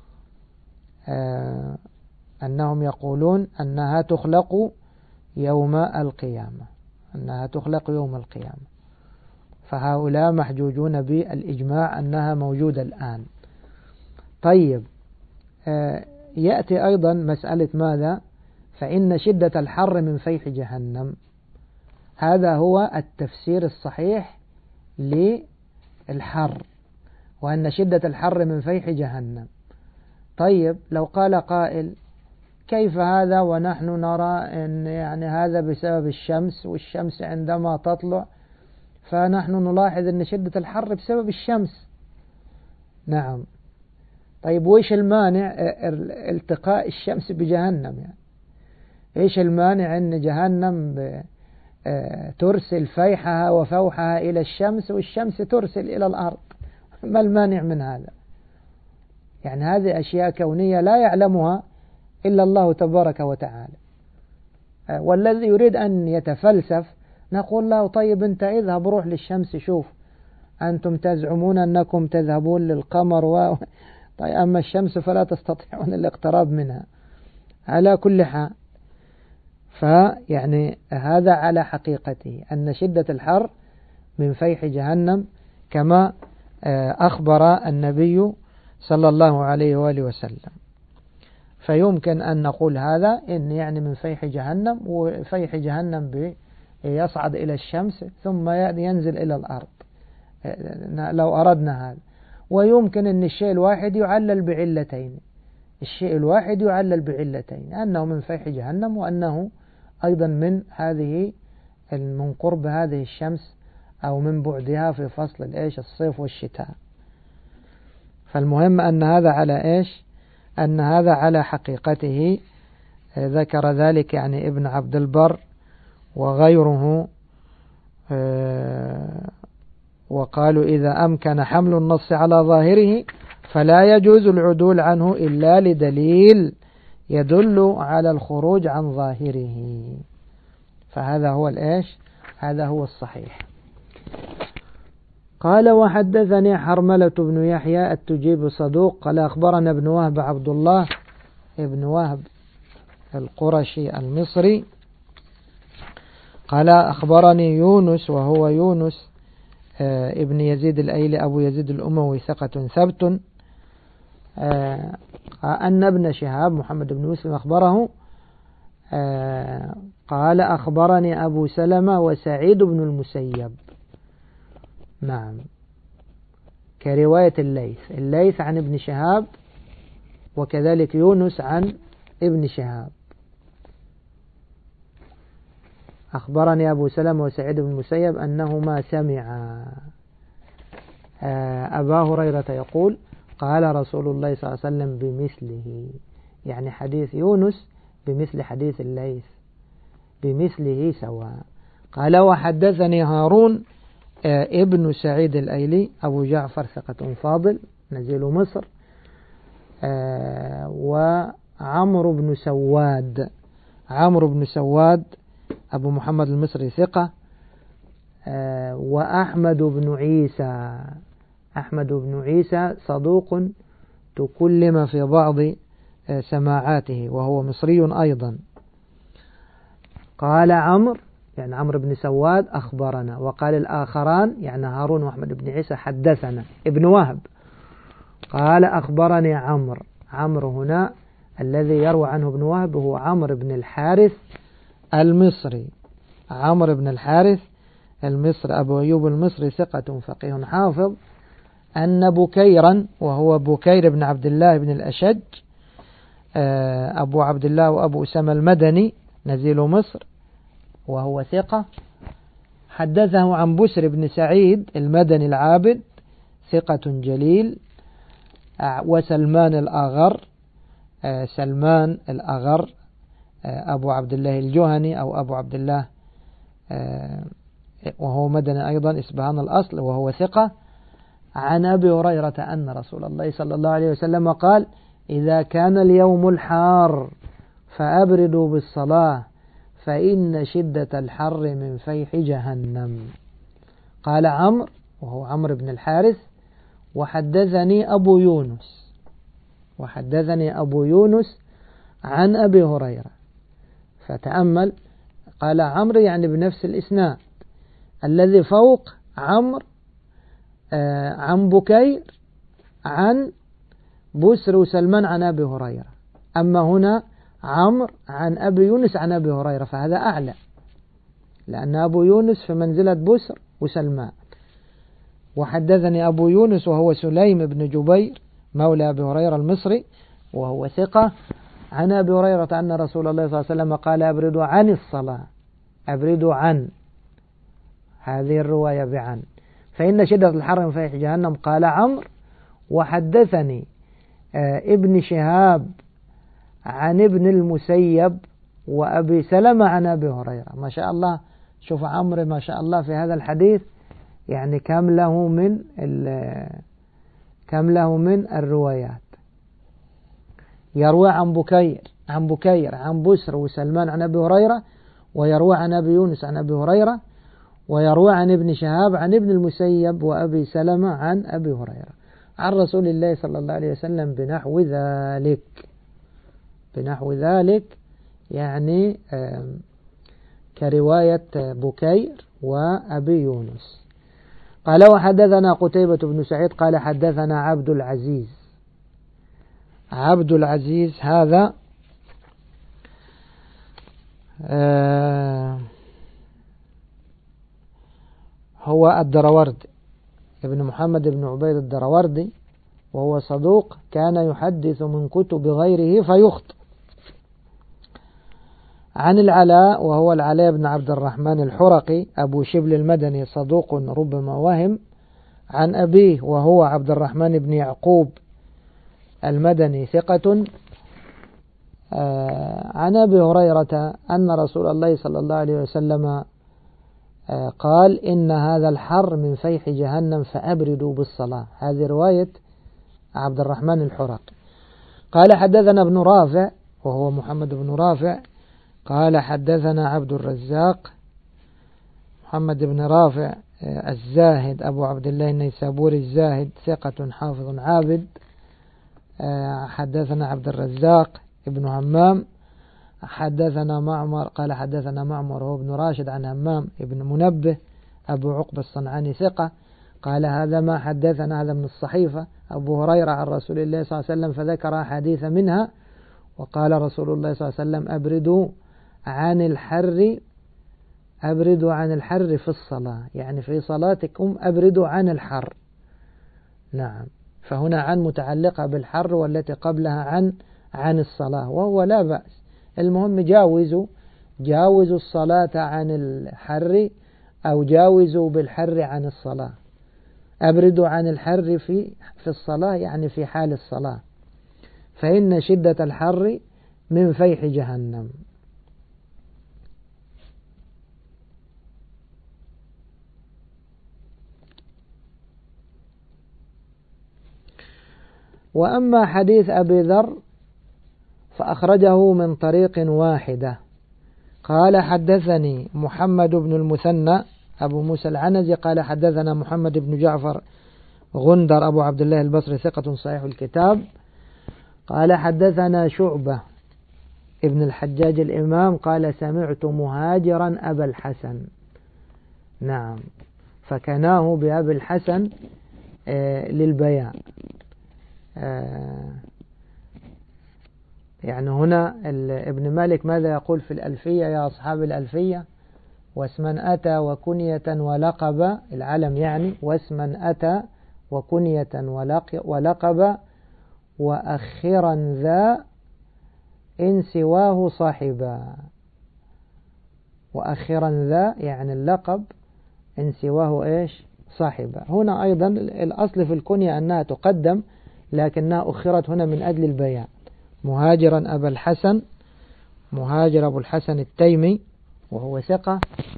أنهم يقولون أنها تخلق يوم القيامة أنها تخلق يوم القيامة فهؤلاء محجوجون بالإجماع أنها موجودة الآن. طيب، يأتي أيضا مسألة ماذا؟ فإن شدة الحر من فيح جهنم، هذا هو التفسير الصحيح للحر، وأن شدة الحر من فيح جهنم. طيب، لو قال قائل كيف هذا ونحن نرى أن يعني هذا بسبب الشمس، والشمس عندما تطلع فنحن نلاحظ أن شدة الحر بسبب الشمس. نعم. طيب، وإيش المانع التقاء الشمس بجهنم؟ يعني إيش المانع أن جهنم ترسل فيحها وفوحها إلى الشمس والشمس ترسل إلى الأرض؟ ما المانع من هذا؟ يعني هذه أشياء كونية لا يعلمها إلا الله تبارك وتعالى. والذي يريد أن يتفلسف نقول له طيب أنت اذهب روح للشمس شوف، أنتم تزعمون أنكم تذهبون للقمر و... طيب أما الشمس فلا تستطيعون الاقتراب منها. على كل حال، فيعني هذا على حقيقته أن شدة الحر من فيح جهنم كما أخبر النبي صلى الله عليه وآله وسلم. فيمكن أن نقول هذا إن يعني من فيح جهنم، وفيح جهنم يصعد إلى الشمس ثم ينزل إلى الأرض لو أردنا هذا. ويمكن أن الشيء الواحد يعلل بعلتين الشيء الواحد يعلل بعلتين أنه من فيح جهنم، وأنه أيضا من هذه من قرب هذه الشمس أو من بعدها في فصل الإيش الصيف والشتاء. فالمهم أن هذا على إيش أن هذا على حقيقته. ذكر ذلك يعني ابن عبد البر وغيره، وقالوا إذا أمكن حمل النص على ظاهره فلا يجوز العدول عنه إلا لدليل يدل على الخروج عن ظاهره. فهذا هو الإيش هذا هو الصحيح. قال وحدثني حرملة بن يحيى التجيب صدوق قال أخبرنا ابن وهب عبد الله ابن وهب القرشي المصري قال أخبرني يونس وهو يونس ابن يزيد الأيلي أبو يزيد الأموي ثقة ثبت، أن ابن شهاب محمد بن مسلم أخبره قال أخبرني أبو سلمة وسعيد بن المسيب. نعم، كرواية الليث الليث عن ابن شهاب، وكذلك يونس عن ابن شهاب. أخبرني أبو سلمة وسعيد بن المسيب أنهما سمعا أبا هريرة يقول قال رسول الله صلى الله عليه وسلم بمثله، يعني حديث يونس بمثل حديث الليث بمثله سواء. قال وحدثني هارون ابن سعيد الأيلي أبو جعفر ثقة فاضل نزيل مصر، وعمرو بن سواد عمرو بن سواد أبو محمد المصري ثقة، وأحمد بن عيسى أحمد بن عيسى صدوق تكلم في بعض سماعاته وهو مصري أيضا. قال عمرو يعني عمرو بن سواد أخبرنا، وقال الآخران يعني هارون وأحمد بن عيسى حدثنا ابن وهب. قال أخبرني عمرو عمرو هنا الذي يروى عنه ابن وهب هو عمرو بن الحارث المصري عمرو بن الحارث المصري أبو أيوب المصري ثقة فقيه حافظ، أن بكيرا وهو بكير بن عبد الله بن الأشج أبو عبد الله وأبو أسامة المدني نزيل مصر وهو ثقة، حدثه عن بسر بن سعيد المدني العابد ثقة جليل، وسلمان الأغر سلمان الأغر أبو عبد الله الجهني أو أبو عبد الله وهو مدني أيضا إسبهان الأصل وهو ثقة، عن أبي هريرة أن رسول الله صلى الله عليه وسلم قال إذا كان اليوم الحار فأبردوا بالصلاة فإن شدة الحر من فيح جهنم. قال عمرو وهو عمرو بن الحارث وحدثني أبو يونس وحدثني أبو يونس عن أبي هريرة. فتأمل قال عمرو يعني بنفس الإسناد، الذي فوق عمرو آه عن بكير عن بسر وسلمان عن أبي هريرة، أما هنا عمرو عن أبي يونس عن أبي هريرة، فهذا أعلى لأن أبو يونس في منزلة بسر وسلمان. وحدثني أبو يونس وهو سليم بن جبير مولى أبي هريرة المصري وهو ثقة، عن أبي هريرة أن رسول الله صلى الله عليه وسلم قال أبردوا عن الصلاة أبردوا عن هذه الرواية بعن فإن شدة الحر من فيح جهنم. قال عمرو وحدثني ابن شهاب عن ابن المسيب وأبي سلمة عن أبي هريرة. ما شاء الله، شوف عمرو ما شاء الله في هذا الحديث يعني كم له من كم له من الروايات. يروى عن بكير عن بكير عن بسر وسلمان عن أبي هريرة، ويروى عن أبي يونس عن أبي هريرة، ويروى عن ابن شهاب عن ابن المسيب وأبي سلمة عن أبي هريرة عن رسول الله صلى الله عليه وسلم بنحو ذلك بنحو ذلك يعني كرواية بكير وأبي يونس. قال وحدثنا قتيبة بن سعيد قال حدثنا عبد العزيز عبد العزيز هذا هو الدروردي ابن محمد بن عبيد الدروردي، وهو صدوق كان يحدث من كتب غيره فيخطئ. عن العلاء وهو العلاء بن عبد الرحمن الحرقي أبو شبل المدني صدوق ربما وهم، عن أبيه وهو عبد الرحمن بن يعقوب المدني ثقة، عن أبي هريرة أن رسول الله صلى الله عليه وسلم قال إن هذا الحر من فيح جهنم فأبردوا بالصلاة. هذه رواية عبد الرحمن الحرقي. قال حدثنا ابن رافع وهو محمد بن رافع قال حدثنا عبد الرزاق محمد بن رافع الزاهد أبو عبد الله النيسابوري الزاهد ثقة حافظ عابد. حدثنا عبد الرزاق ابن همام حدثنا معمر قال حدثنا معمر هو ابن راشد عن همام ابن منبه أبو عقبة الصنعاني ثقة قال هذا ما حدثنا هذا من الصحيفة أبو هريرة عن رسول الله صلى الله عليه وسلم فذكر حديث منها، وقال رسول الله صلى الله عليه وسلم أبردوا عن الحر أبردوا عن الحر في الصلاة، يعني في صلاتكم أبردوا عن الحر. نعم، فهنا عن متعلقة بالحر والتي قبلها عن عن الصلاة، وهو لا بأس، المهم جاوزوا جاوزوا الصلاة عن الحر أو جاوزوا بالحر عن الصلاة. أبردوا عن الحر في في الصلاة يعني في حال الصلاة، فإن شدة الحر من فيح جهنم. وأما حديث أبي ذر فأخرجه من طريق واحدة. قال حدثني محمد بن المثنى أبو موسى العنزي قال حدثنا محمد بن جعفر غندر أبو عبد الله البصري ثقة صحيح الكتاب قال حدثنا شعبة ابن الحجاج الإمام قال سمعت مهاجرا أبا الحسن. نعم، فكناه بأبي الحسن آه للبيان. آه يعني هنا ابن مالك ماذا يقول في الألفية؟ يا أصحاب الألفية واسما أتى وكنية ولقب، العلم يعني، واسما أتى وكنية ولقب وأخرا ذا إن سواه صاحبا. وأخرا ذا يعني اللقب، إن سواه إيش؟ صاحبا. هنا أيضا الأصل في الكنية أنها تقدم لكنها أخرت هنا من أجل البيان. مهاجرا أبا الحسن، مهاجر أبو الحسن التيمي وهو ثقة،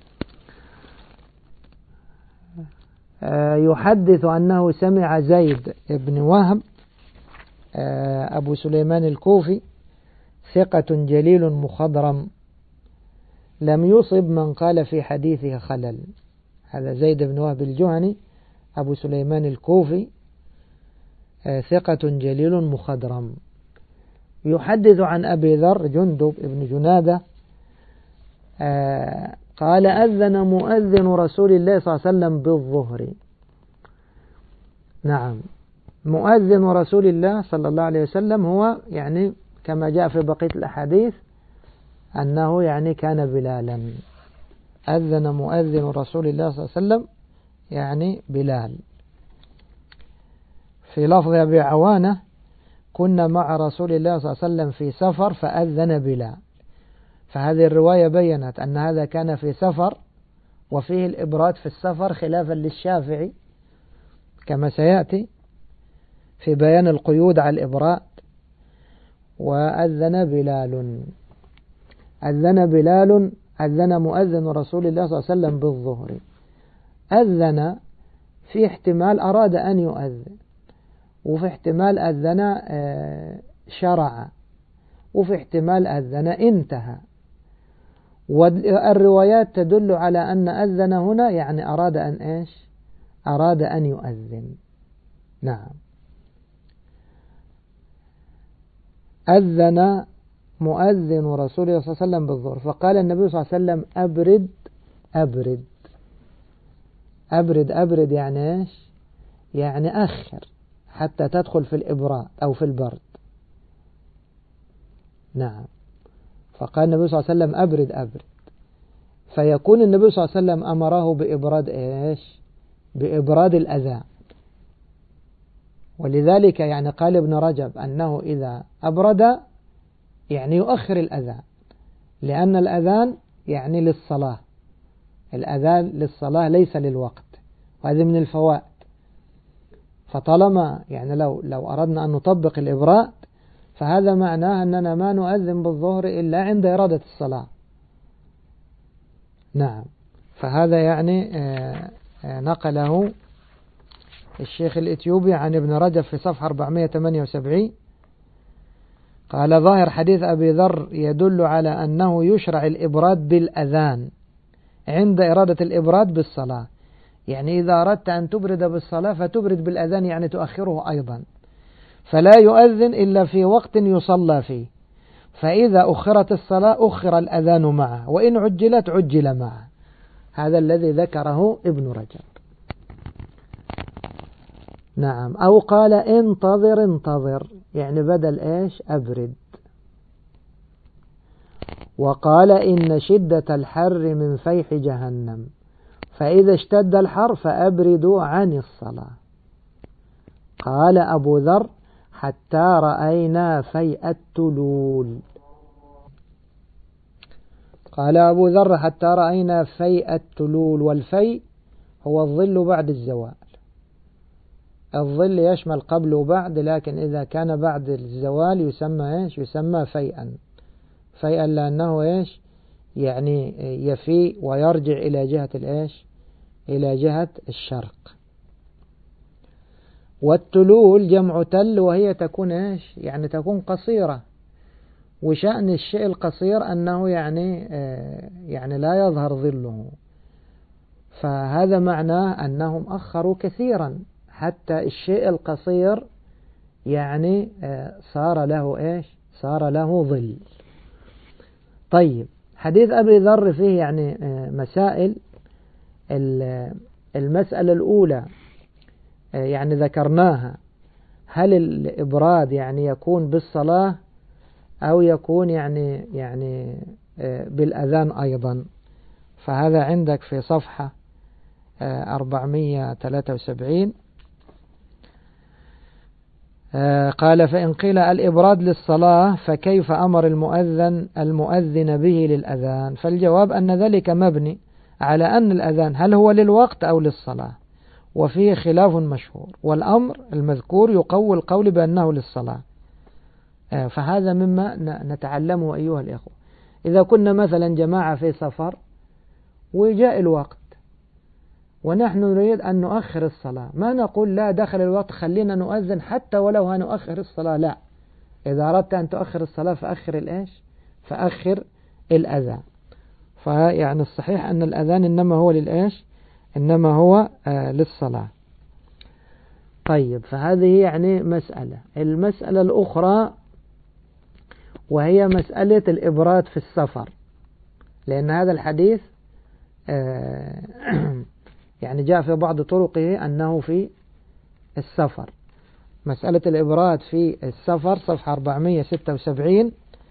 يحدث أنه سمع زيد بن وهب أبو سليمان الكوفي ثقة جليل مخضرم لم يصب من قال في حديثه خلل. هذا زيد بن وهب الجهني أبو سليمان الكوفي ثقة جليل مخضرم، يحدث عن أبي ذر جندب بن جنادة قال أذن مؤذن رسول الله صلى الله عليه وسلم بالظهر. نعم، مؤذن رسول الله صلى الله عليه وسلم هو يعني كما جاء في بقية الأحاديث أنه يعني كان بلالا. أذن مؤذن رسول الله صلى الله عليه وسلم يعني بلال. في لفظ أبي عوانة كنا مع رسول الله صلى الله عليه وسلم في سفر فأذن بلال، فهذه الرواية بيّنت أن هذا كان في سفر وفيه الإبراد في السفر خلافا للشافعي كما سيأتي في بيان القيود على الإبراد. وأذن بلال، أذن بلال أذن مؤذن رسول الله صلى الله عليه وسلم بالظهر. أذن في احتمال أراد أن يؤذن، وفي احتمال أذن شرع، وفي احتمال أذن انتهى. والروايات تدل على أن أذن هنا يعني أراد أن إيش؟ أراد أن يؤذن. نعم، أذن مؤذن رسول الله صلى الله عليه وسلم بالظهر فقال النبي صلى الله عليه وسلم أبرد أبرد أبرد أبرد يعني إيش؟ يعني أخر حتى تدخل في الإبراد أو في البرد. نعم، فقال النبي صلى الله عليه وسلم أبرد أبرد، فيكون النبي صلى الله عليه وسلم أمره بإبراد إيش؟ بإبراد الأذان. ولذلك يعني قال ابن رجب أنه إذا أبرد يعني يؤخر الأذان، لأن الأذان يعني للصلاة، الأذان للصلاة ليس للوقت، وهذه من الفوائد. فطالما يعني لو لو أردنا أن نطبق الإبراء فهذا معناه أننا ما نؤذن بالظهر إلا عند إرادة الصلاة. نعم، فهذا يعني نقله الشيخ الإثيوبي عن ابن رجب في صفحة أربعمائة وثمانية وسبعين قال ظاهر حديث أبي ذر يدل على أنه يشرع الإبراد بالأذان عند إرادة الإبراد بالصلاة. يعني إذا أردت أن تبرد بالصلاة فتبرد بالأذان يعني تؤخره أيضا، فلا يؤذن إلا في وقت يصلى فيه، فإذا أخرت الصلاة أخر الأذان معه، وإن عجلت عجل معه. هذا الذي ذكره ابن رجب. نعم، أو قال انتظر انتظر يعني بدل إيش؟ أبرد. وقال إن شدة الحر من فيح جهنم، فإذا اشتد الحر فأبردوا عن الصلاة. قال أبو ذر حتى رأينا فيء التلول. قال أبو ذر حتى رأينا فيء التلول، والفيء هو الظل بعد الزوال. الظل يشمل قبل وبعد، لكن إذا كان بعد الزوال يسمى إيش؟ يسمى فيئا. فيئا لأنه إيش؟ يعني يفيء ويرجع إلى جهة الإيش؟ إلى جهة الشرق. والتلول جمع تل، وهي تكون إيش؟ يعني تكون قصيرة. وشأن الشيء القصير أنه يعني يعني لا يظهر ظله، فهذا معناه أنهم أخروا كثيرا حتى الشيء القصير يعني صار له إيش؟ صار له ظل. طيب، حديث أبي ذر فيه يعني مسائل. المسألة الأولى يعني ذكرناها، هل الإبراد يعني يكون بالصلاة أو يكون يعني يعني بالأذان أيضا؟ فهذا عندك في صفحة أربعمائة وثلاثة وسبعين. قال: فإن قيل الإبراد للصلاة فكيف أمر المؤذن المؤذن به للأذان؟ فالجواب أن ذلك مبني على أن الأذان هل هو للوقت أو للصلاة، وفيه خلاف مشهور، والأمر المذكور يقوي القول بأنه للصلاة. فهذا مما نتعلمه أيها الإخوة. إذا كنا مثلا جماعة في سفر وجاء الوقت ونحن نريد أن نؤخر الصلاة، ما نقول لا دخل الوقت خلينا نؤذن حتى ولو هنؤخر الصلاة، لا. إذا أردت أن تؤخر الصلاة فأخر الإيش؟ فأخر الأذان. فيعني الصحيح أن الأذان إنما هو للإيش؟ إنما هو آه للصلاة. طيب، فهذه يعني مسألة. المسألة الأخرى وهي مسألة الإبراد في السفر، لأن هذا الحديث آه يعني جاء في بعض طرقه أنه في السفر. مسألة الإبراد في السفر صفحة أربعمائة وستة وسبعين.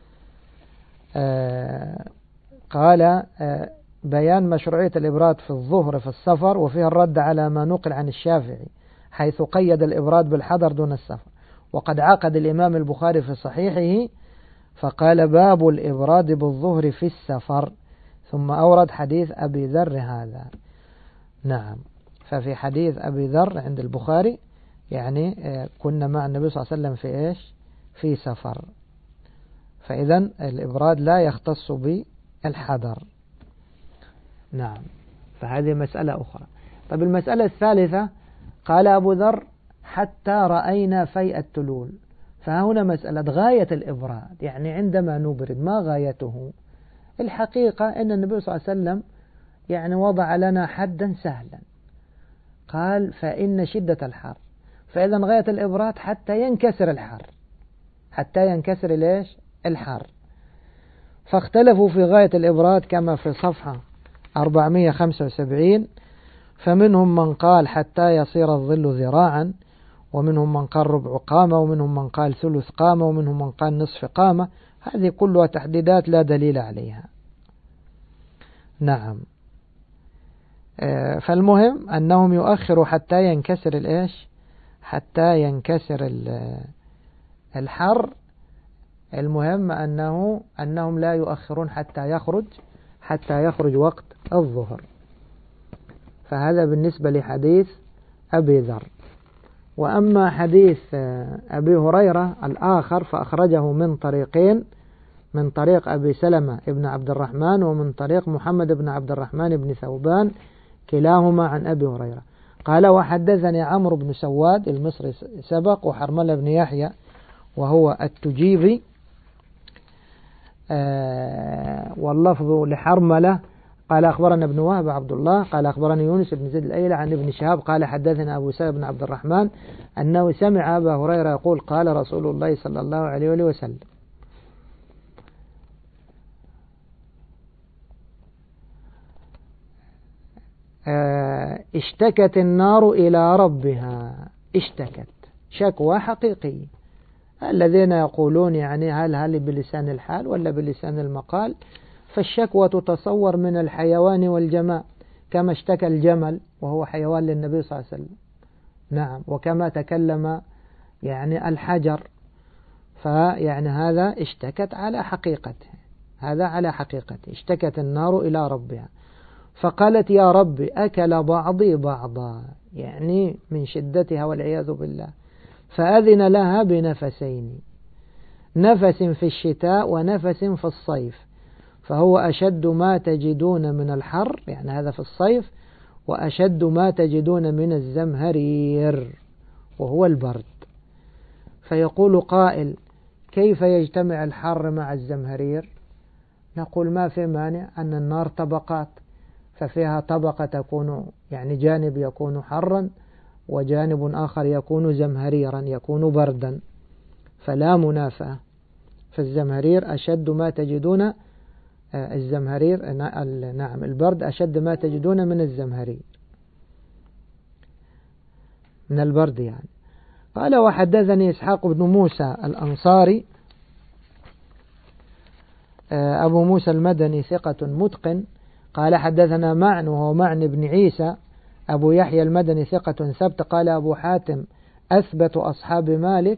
آه قال آه بيان مشروعية الإبراد في الظهر في السفر، وفيها الرد على ما نقل عن الشافعي حيث قيد الإبراد بالحضر دون السفر. وقد عقد الإمام البخاري في صحيحه فقال: باب الإبراد بالظهر في السفر، ثم أورد حديث أبي ذر هذا. نعم، ففي حديث أبي ذر عند البخاري يعني كنا مع النبي صلى الله عليه وسلم في إيش؟ في سفر. فإذا الإبراد لا يختص بالحضر. نعم، فهذه مسألة أخرى. طب المسألة الثالثة، قال أبو ذر: حتى رأينا فيء التلول. فهنا مسألة غاية الإبراد، يعني عندما نبرد ما غايته؟ الحقيقة أن النبي صلى الله عليه وسلم يعني وضع لنا حدا سهلا، قال: فإن شدة الحر. فإذا غاية الإبراد حتى ينكسر الحر، حتى ينكسر ليش؟ الحر. فاختلفوا في غاية الإبراد كما في صفحة أربعمائة وخمسة وسبعين. فمنهم من قال حتى يصير الظل ذراعا، ومنهم من قال ربع قامة، ومنهم من قال ثلث قامة، ومنهم من قال نصف قامة. هذه كلها تحديدات لا دليل عليها. نعم، فالمهم أنهم يؤخروا حتى ينكسر الإيش؟ حتى ينكسر الحر. المهم أنه أنهم لا يؤخرون حتى يخرج حتى يخرج وقت الظهر. فهذا بالنسبة لحديث أبي ذر. وأما حديث أبي هريرة الآخر فأخرجه من طريقين، من طريق أبي سلمة ابن عبد الرحمن ومن طريق محمد بن عبد الرحمن بن ثوبان، كلاهما عن أبي هريرة. قال: وحدثني عمرو بن سواد المصري سبق، وحرملة بن يحيى وهو التجيبي، آه واللفظ لحرملة قال: أخبرنا ابن وهب عبد الله قال: أخبرني يونس بن زيد الأيلي عن ابن شهاب قال: حدثنا أبو سلمة بن عبد الرحمن أنه سمع أبا هريرة يقول: قال رسول الله صلى الله عليه وآله وسلم: اشتكت النار إلى ربها. اشتكت شكوى حقيقية. الذين يقولون يعني هل هل بلسان الحال ولا بلسان المقال؟ فالشكوى تتصور من الحيوان والجماد، كما اشتكى الجمل وهو حيوان للنبي صلى الله عليه وسلم. نعم، وكما تكلم يعني الحجر. فيعني هذا اشتكت على حقيقته، هذا على حقيقته. اشتكت النار إلى ربها فقالت يا رب أكل بعضي بعضا، يعني من شدتها والعياذ بالله، فأذن لها بنفسين، نفس في الشتاء ونفس في الصيف، فهو أشد ما تجدون من الحر، يعني هذا في الصيف، وأشد ما تجدون من الزمهرير وهو البرد. فيقول قائل كيف يجتمع الحر مع الزمهرير؟ نقول ما في مانع أن النار طبقات، ففيها طبقة تكون يعني جانب يكون حرا وجانب آخر يكون زمهريرا يكون بردا، فلا منافاة. فالزمهرير أشد ما تجدون الزمهرير نعم البرد أشد ما تجدون من الزمهرير من البرد يعني. قال وحدثني إسحاق بن موسى الأنصاري أبو موسى المدني ثقة متقن، قال حدثنا معن وهو معن بن عيسى أبو يحيى المدني ثقة ثبت، قال أبو حاتم أثبت أصحاب مالك.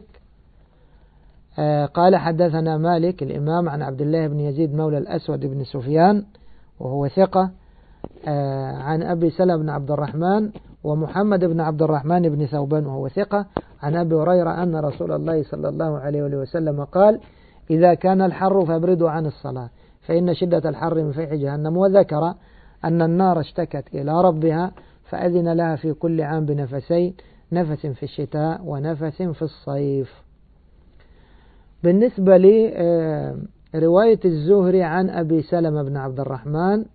قال حدثنا مالك الإمام عن عبد الله بن يزيد مولى الأسود بن سفيان وهو ثقة، عن أبي سلمة بن عبد الرحمن ومحمد بن عبد الرحمن بن ثوبان وهو ثقة، عن أبي هريرة أن رسول الله صلى الله عليه وسلم قال إذا كان الحر فابردوا عن الصلاة فإن شدة الحر من فيح جهنم. وذكر أن النار اشتكت إلى ربها فأذن لها في كل عام بنفسين، نفس في الشتاء ونفس في الصيف. بالنسبة لرواية الزهري عن أبي سلمة بن عبد الرحمن،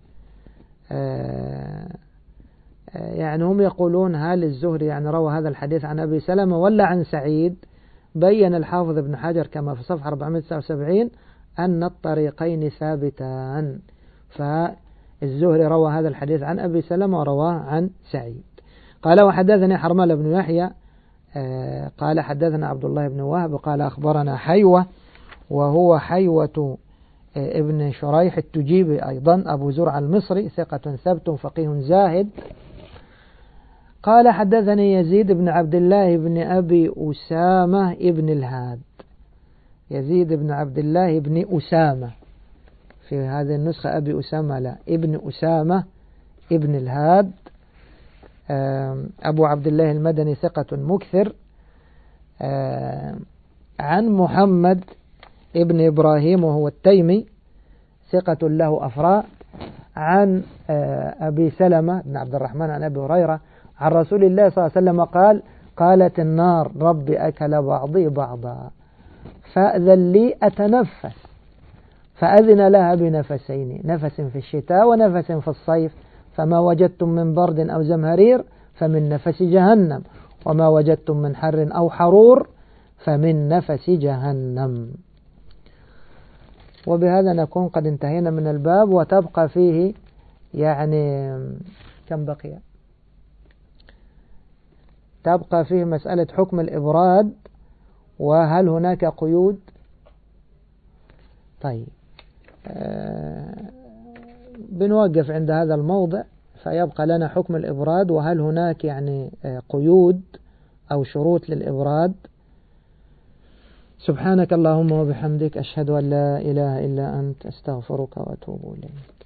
يعني هم يقولون هل الزهري يعني روى هذا الحديث عن أبي سلمة ولا عن سعيد؟ بين الحافظ ابن حجر كما في صفحة أربعمائة وتسعة وسبعين أن الطريقين ثابتان، فالزهري روى هذا الحديث عن أبي سلمة ورواه عن سعيد. قال وحدثني حرملة بن يحيى قال حدثنا عبد الله بن وهب قال أخبرنا حيوة وهو حيوة ابن شريح التجيبي أيضا أبو زرع المصري ثقة ثبت فقيه زاهد، قال حدثني يزيد بن عبد الله بن أبي أسامة ابن الهاد، يزيد بن عبد الله بن أسامة، في هذه النسخة أبي أسامة لا ابن أسامة ابن الهاد أبو عبد الله المدني ثقة مكثر، عن محمد ابن إبراهيم وهو التيمي ثقة له أفراء، عن أبي سلمة بن عبد الرحمن عن أبي هريرة عن رسول الله صلى الله عليه وسلم قال قالت النار رب أكل بعضي بعضا فأذن لي أتنفس، فأذن لها بنفسين، نفس في الشتاء ونفس في الصيف، فما وجدتم من برد أو زمهرير فمن نفس جهنم، وما وجدتم من حر أو حرور فمن نفس جهنم. وبهذا نكون قد انتهينا من الباب، وتبقى فيه يعني كم بقي؟ تبقى فيه مسألة حكم الإبراد وهل هناك قيود. طيب أه بنوقف عند هذا الموضع، فيبقى لنا حكم الإبراد وهل هناك يعني قيود أو شروط للإبراد. سبحانك اللهم وبحمدك أشهد أن لا إله إلا أنت أستغفرك وأتوب إليك.